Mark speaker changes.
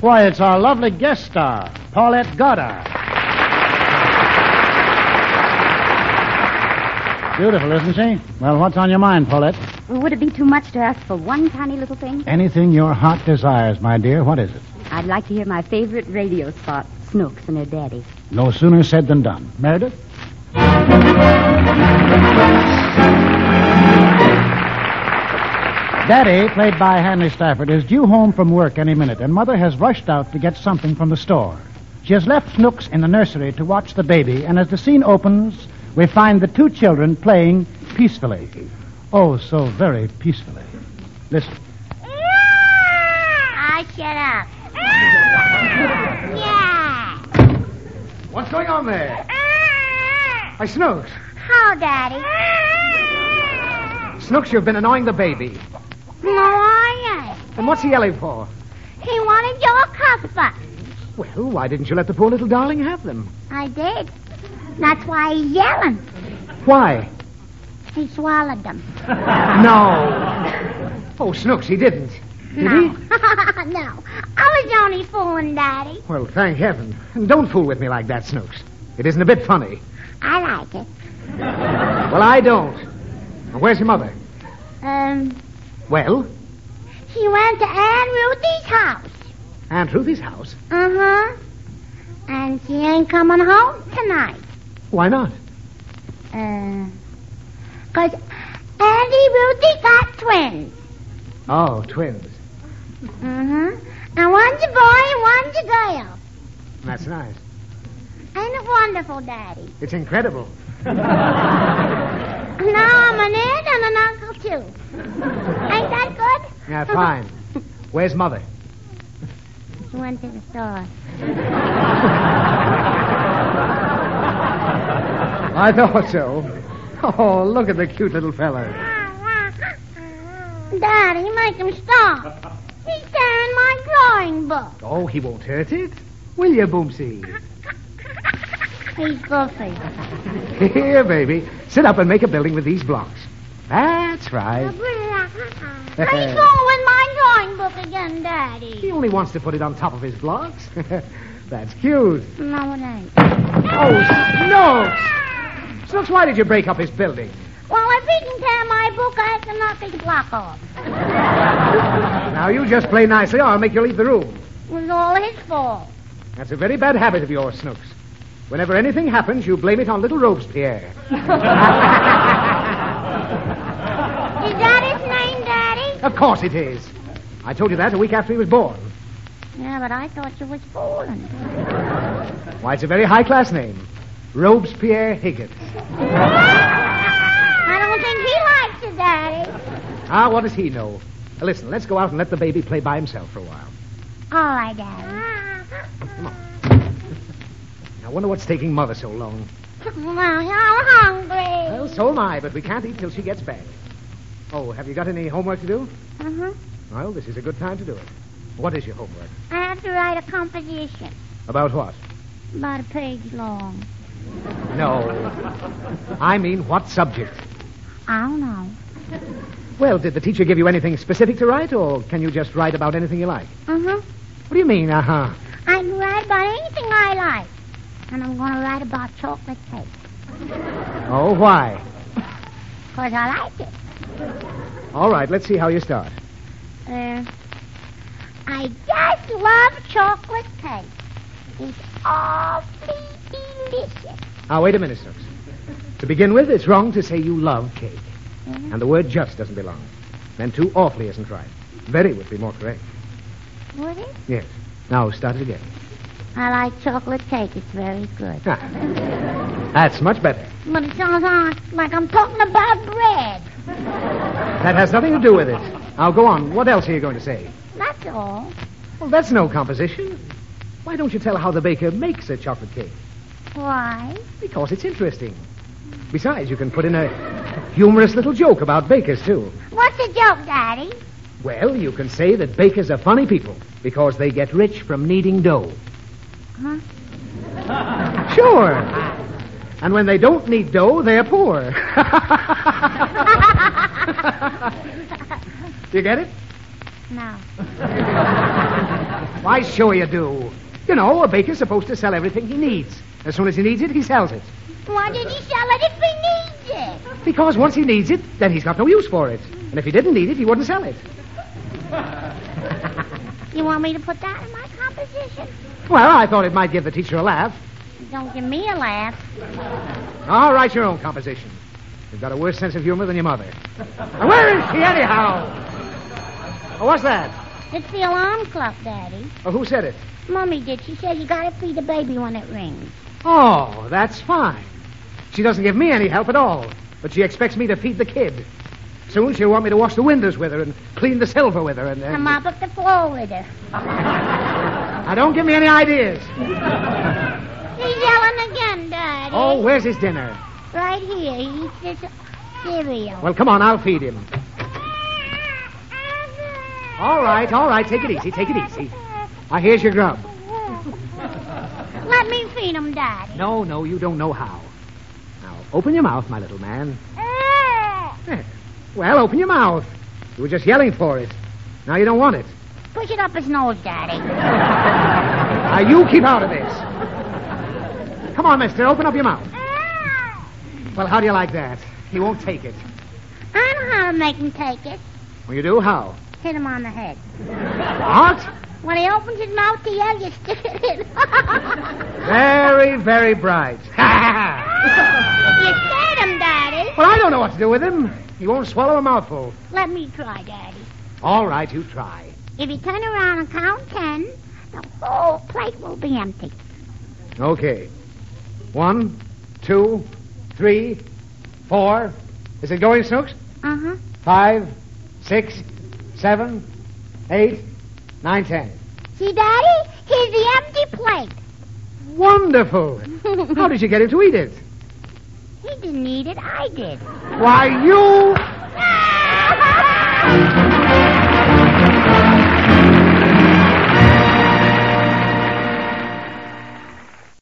Speaker 1: Why, it's our lovely guest star, Paulette Goddard. Beautiful, isn't she? Well, what's on your mind, Paulette?
Speaker 2: Would it be too much to ask for one tiny little thing?
Speaker 1: Anything your heart desires, my dear. What is it?
Speaker 2: I'd like to hear my favorite radio spot, Snooks and her daddy.
Speaker 1: No sooner said than done. Meredith? Daddy, played by Hanley Stafford, is due home from work any minute, and Mother has rushed out to get something from the store. She has left Snooks in the nursery to watch the baby, and as the scene opens, we find the two children playing peacefully. Oh, so very peacefully. Listen.
Speaker 3: Shut up. Yeah.
Speaker 4: What's going on there? Why, Snooks.
Speaker 3: How, Daddy?
Speaker 4: Snooks, you've been annoying the baby.
Speaker 3: No, I ain't.
Speaker 4: And what's he yelling for?
Speaker 3: He wanted your cuppa.
Speaker 4: Well, why didn't you let the poor little darling have them?
Speaker 3: I did. That's why he's yelling.
Speaker 4: Why?
Speaker 3: He swallowed them.
Speaker 4: No. Oh, Snooks, he didn't. Did
Speaker 3: No.
Speaker 4: he?
Speaker 3: No. I was only fooling Daddy.
Speaker 4: Well, thank heaven. And don't fool with me like that, Snooks. It isn't a bit funny.
Speaker 3: I like it.
Speaker 4: Well, I don't. Now, where's your mother? Well,
Speaker 3: She went to Aunt Ruthie's house.
Speaker 4: Aunt Ruthie's house.
Speaker 3: Uh-huh. And she ain't coming home tonight.
Speaker 4: Why not?
Speaker 3: 'Cause Auntie Ruthie got twins.
Speaker 4: Oh, twins.
Speaker 3: Mm-hmm. And one's a boy and one's a girl.
Speaker 4: That's nice.
Speaker 3: Ain't it wonderful, Daddy?
Speaker 4: It's incredible.
Speaker 3: Now I'm an aunt and an uncle, too. Ain't that good?
Speaker 4: Yeah, fine. Where's Mother?
Speaker 3: She went to the store.
Speaker 4: I thought so. Oh, look at the cute little fella.
Speaker 3: Daddy, make him stop. He's tearing my drawing book.
Speaker 4: Oh, he won't hurt it. Will you, Boomsy?
Speaker 3: He's goofy.
Speaker 4: Here, baby. Sit up and make a building with these blocks. That's right.
Speaker 3: He's going with my drawing book again, Daddy.
Speaker 4: He only wants to put it on top of his blocks. That's cute.
Speaker 3: No, it ain't.
Speaker 4: Oh, Snooks! Snooks, why did you break up his building?
Speaker 3: Well, if he can tear my book, I have to knock his block off.
Speaker 4: Now, you just play nicely, or I'll make you leave the room.
Speaker 3: It was all his fault.
Speaker 4: That's a very bad habit of yours, Snooks. Whenever anything happens, you blame it on little Robespierre.
Speaker 3: Is that his name, Daddy?
Speaker 4: Of course it is. I told you that a week after he was born.
Speaker 3: Yeah, but I thought you was fooling.
Speaker 4: Why, it's a very high-class name. Robespierre Higgins.
Speaker 3: I don't think he likes it, Daddy.
Speaker 4: Ah, what does he know? Listen, let's go out and let the baby play by himself for a while.
Speaker 3: All right, Daddy.
Speaker 4: Come on. I wonder what's taking Mother so long.
Speaker 3: Well, I'm hungry.
Speaker 4: Well, so am I, but we can't eat till she gets back. Oh, have you got any homework to do?
Speaker 3: Uh-huh.
Speaker 4: Well, this is a good time to do it. What is your homework?
Speaker 3: I have to write a composition
Speaker 4: About what?
Speaker 3: about a page long.
Speaker 4: No. I mean, what subject?
Speaker 3: I don't know.
Speaker 4: Well, did the teacher give you anything specific to write, or can you just write about anything you like?
Speaker 3: Uh-huh.
Speaker 4: What do you mean, uh-huh?
Speaker 3: I can write about anything I like. And I'm going to write about chocolate cake.
Speaker 4: Oh, why?
Speaker 3: 'Cause I like it.
Speaker 4: All right, let's see how you start.
Speaker 3: I just love chocolate cake. It's awfully delicious.
Speaker 4: Now, wait a minute, Snooks. To begin with, it's wrong to say you love cake.
Speaker 3: Mm-hmm.
Speaker 4: And the word just doesn't belong. Then too awfully isn't right. Very would be more correct.
Speaker 3: Would it?
Speaker 4: Yes. Now, start it again.
Speaker 3: I like chocolate cake. It's very good.
Speaker 4: Ah, that's much better.
Speaker 3: But it sounds like I'm talking about bread.
Speaker 4: That has nothing to do with it. Now, go on. What else are you going to say?
Speaker 3: That's all.
Speaker 4: Well, that's no composition. Why don't you tell how the baker makes a chocolate cake?
Speaker 3: Why?
Speaker 4: Because it's interesting. Besides, you can put in a humorous little joke about bakers, too.
Speaker 3: What's the joke, Daddy?
Speaker 4: Well, you can say that bakers are funny people because they get rich from kneading dough.
Speaker 3: Huh?
Speaker 4: Sure. And when they don't knead dough, they're poor. You get it?
Speaker 3: No.
Speaker 4: Why, sure you do. You know, a baker's supposed to sell everything he needs. As soon as he needs it, he sells it.
Speaker 3: Why did he sell it if he needs it?
Speaker 4: Because once he needs it, then he's got no use for it. And if he didn't need it, he wouldn't sell it.
Speaker 3: You want me to put that in my composition?
Speaker 4: Well, I thought it might give the teacher a laugh.
Speaker 3: Don't give me a laugh.
Speaker 4: I'll write your own composition. You've got a worse sense of humor than your mother. Now, where is she, anyhow? Oh, what's that?
Speaker 3: It's the alarm clock, Daddy.
Speaker 4: Oh, who said it?
Speaker 3: Mommy did. She said you gotta feed the baby when it rings.
Speaker 4: Oh, that's fine. She doesn't give me any help at all, but she expects me to feed the kid. Soon she'll want me to wash the windows with her and clean the silver with her and...
Speaker 3: And mop up the floor with her.
Speaker 4: Now, don't give me any ideas.
Speaker 3: He's yelling again, Daddy.
Speaker 4: Oh, where's his dinner?
Speaker 3: Right here. He eats this cereal.
Speaker 4: Well, come on, I'll feed him. All right, take it easy. Now, here's your grub.
Speaker 3: Let me feed him, Daddy.
Speaker 4: No, you don't know how. Now, open your mouth, my little man. There. Well, open your mouth. You were just yelling for it. Now you don't want it.
Speaker 3: Push it up his nose, Daddy.
Speaker 4: Now, you keep out of this. Come on, mister, open up your mouth. Well, how do you like that? He won't take it.
Speaker 3: I know how to make him take it.
Speaker 4: Well, you do? How?
Speaker 3: Hit him on the head.
Speaker 4: What?
Speaker 3: When he opens his mouth to yell, you stick it in.
Speaker 4: Very, very bright.
Speaker 3: You scared him, Daddy.
Speaker 4: Well, I don't know what to do with him. He won't swallow a mouthful.
Speaker 3: Let me try, Daddy.
Speaker 4: All right, you try.
Speaker 3: If you turn around and count 10, the whole plate will be empty.
Speaker 4: Okay. 1, 2, 3, 4. Is it going, Snooks?
Speaker 3: Uh-huh.
Speaker 4: 5, 6, 7, 8, 9, 10.
Speaker 3: See, Daddy? Here's the empty plate.
Speaker 4: Wonderful. How did you get him to eat it?
Speaker 3: He didn't eat it. I did.
Speaker 4: Why, you...